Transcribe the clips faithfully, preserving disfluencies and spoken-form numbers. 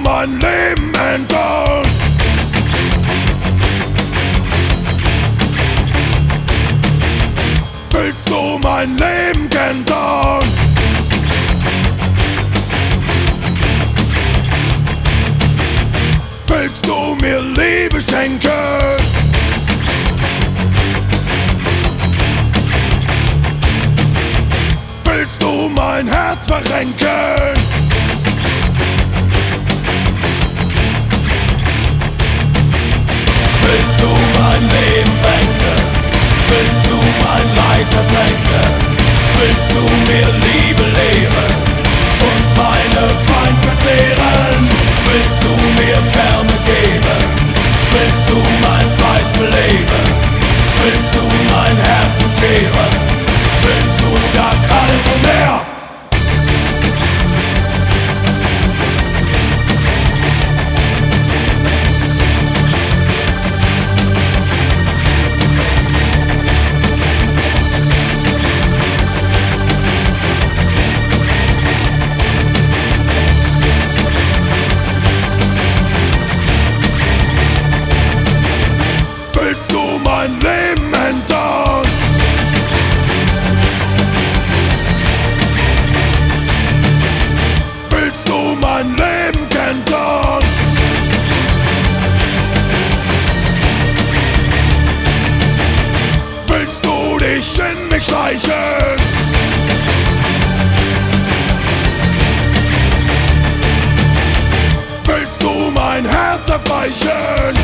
mein Leben ändern? Willst du mein Leben ändern? Willst du mir Liebe schenken? Willst du mein Herz verrenken? Willst du mein Leben wenden? Willst du mein Leid ertränken? Willst du mir Liebe lehren und meine Pein verzehren? Willst du mir Wärme geben? Willst du mein Fleisch beleben? Willst du mein Herz bekehren? Willst du das alles und mehr? Willst du mein Leben ändern? Willst du mein Leben ändern? Willst du dich in mich schleichen? Willst du mein Herz erweichen?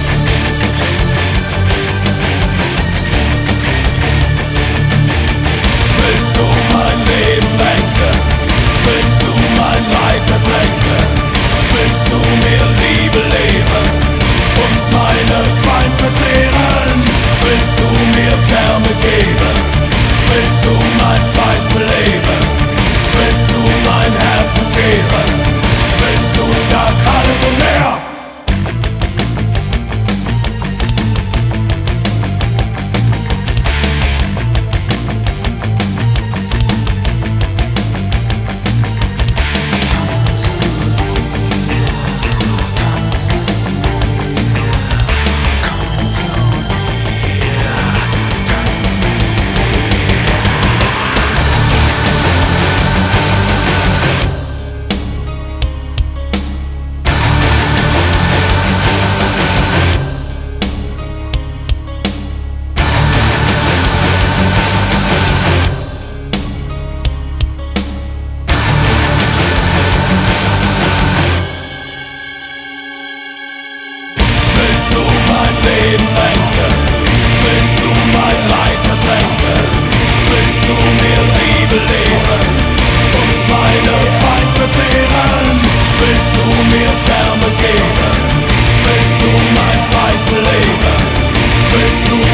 Willst du mein Leben lenken? Willst du mein Leid ertränken? Willst du mir Liebe lehren und meine Pein verzehren? Willst du mir Wärme geben? Willst du mein Fleisch beleben? Willst du mein Herz bekehren? Willst du das alles und mehr? Willst du mein Leben lenken? Willst du mein Leid ertränken? Willst du mir Liebe lehren und meine Pein verzehren? Willst du mir Wärme geben? Willst du mein Fleisch beleben? Willst du